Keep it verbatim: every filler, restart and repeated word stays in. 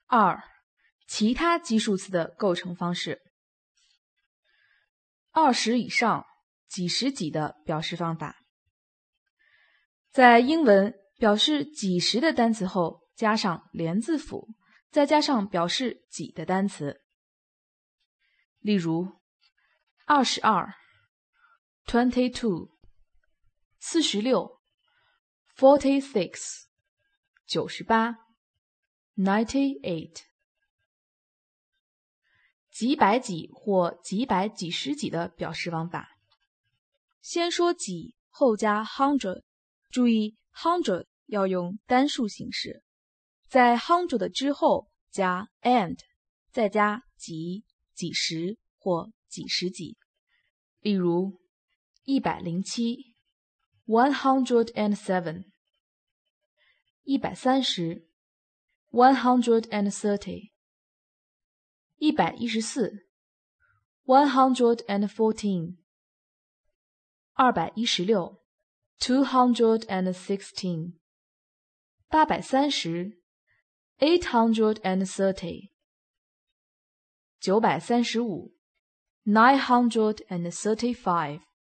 二、其他奇数词的构成方式。二十以上、几十几的表示方法。在英文表示几十的单词后加上连字符，再加上表示几的单词。例如二十二 twenty-two 四十六 forty-six 九十八 ninety-eight。几百几或几百几十几的表示方法。先说几，后加 hundred， 注意 hundred 要用单数形式，在 hundred 之后加 and， 再加几、几十或几十几。例如一百零七 one hundred and seven， 一百三十 one hundred and thirty，一百一十四 one hundred and fourteen， 二百一十六 two hundred and sixteen， 八百三十 eight hundred and thirty， 九百三十五 nine hundred and thirty-five，